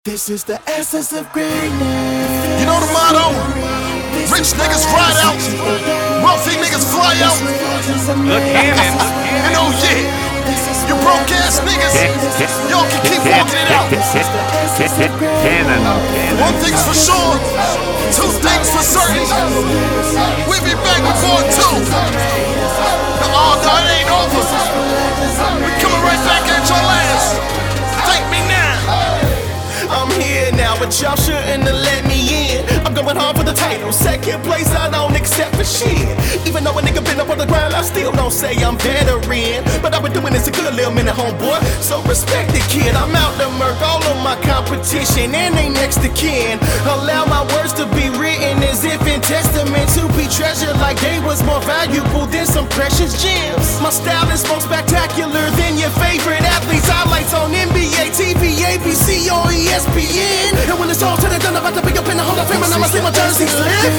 This is the essence of greatness. You know the motto? Rich niggas ride out, wealthy niggas fly out. Look cannon. And oh yeah, you broke ass niggas, y'all can keep walking it out. Cannon. One thing's for sure, two things for certain. We be back with part two. Oh no, it ain't over. We coming right back at your ass. Thank me now. I'm here now, but y'all shouldn't have let me in. I'm going hard for the title. Second place, I don't accept for shit. Even though a nigga been up on the grind, I still don't say I'm veteran. But I've been doing this a good little minute, homeboy. So respect the kid. I'm out to murk all of my competition, and they next to kin. Allow my words to be written as if in testament to be treasured, like they was more valuable than some precious gems. My style is more spectacular than your favorite athletes. Highlights on NBA, TV, ABC, or ESPN. And when it's all said and done, I'm about to be up in the Hall of Fame, and I'ma see my jerseys lift.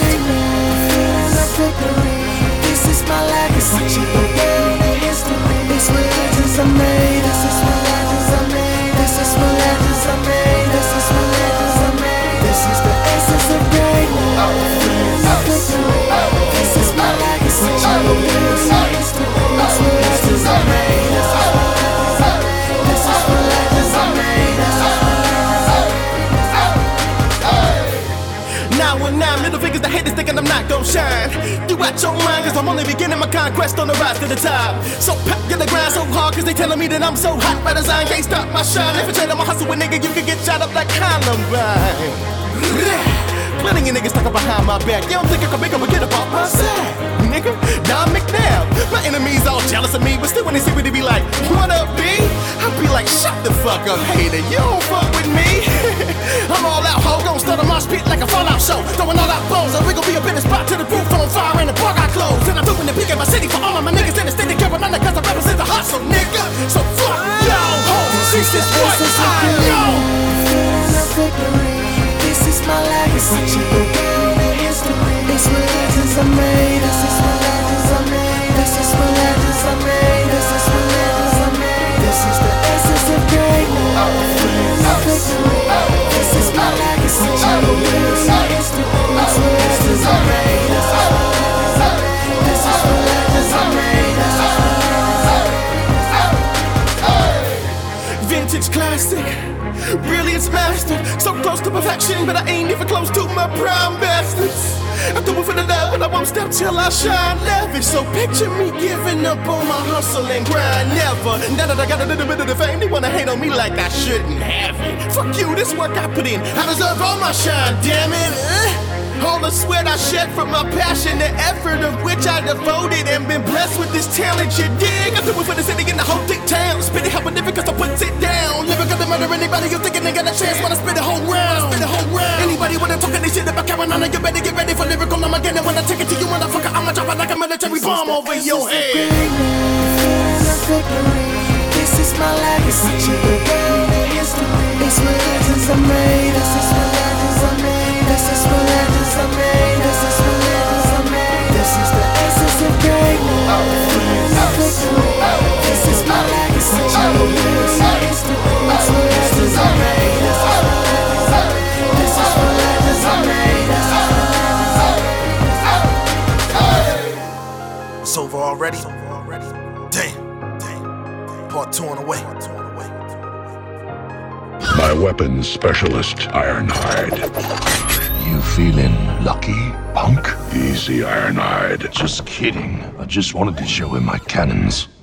This is my legacy. Watch it go down in history. This is what legends are made. This is what legends are made. This is what legends are made. This is what legends are made. This is the essence of greatness. This is my legacy. Watch it go down in history. This is what legends are made. This is what legends are made. Middle fingers to haters thinking I'm not gon' shine. You out your mind, cause I'm only beginning my conquest on the rise to the top. So pop, get the grind so hard, cause they telling me that I'm so hot. By design, can't stop my shine. If it's trade, I'ma hustle with nigga, you can get shot up like Columbine. Plenty of niggas talking behind my back. You don't think I can make them get up off my side, nigga? Don McNabb. My enemies all jealous of me, but still when they see me, they be like, what up, B? I be like, shut the fuck up, hater. You don't fuck with me. I'm all out, ho, gon' stutter my spit like a Fallout show. Throwing all out bones, and we gon' be up in the spot till the roof on fire and the bar got closed. And I'm doing the peak in my city for all of my niggas in the state of Carolina, cause I represent the hustle, nigga. So fuck y'all, hoes. This is what I know. This is my legacy. Watch it go down in history. This is what legends are made. This is what legends are made. This is what legends are made. This is what legends are made. This is the essence of greatness. This is my legacy. Watch it go down in history. This is what legends are made. This is what legends are made. Vintage classic. Brilliance mastered, so close to perfection, but I ain't even close to my prime bastards. I do it for the love, but I won't stop till I shine lavish. So picture me giving up on my hustle and grind, never. Now that I got a little bit of the fame, they wanna hate on me like I shouldn't have it. Fuck you, this work I put in, I deserve all my shine, damn it. All the sweat I shed from my passion, the effort of which I devoted, and been blessed with this talent, you dig? I do it for the city and the whole thick town. Spit it, help a living cause I put it down. Never gonna murder anybody you thinking they got a chance when I spit a whole round. Anybody wanna talk any shit about Carolina, you better get ready for lyrical Armageddon. When I take it to you, motherfucker, I'ma drop it like a military bomb over your head. This is my legacy. Watch it go down in history. This is what legends are made. This is what legends are made. This is what legends are made. This is what legends are made. This is the essence of greatness. This is my legacy. Watch it go down in history. This is what legends are made. This is what legends are made. It's over already? Damn. Part two on the way. My weapons specialist, Ironhide. You feeling lucky, punk? Easy, Ironhide. Just kidding. I just wanted to show him my cannons.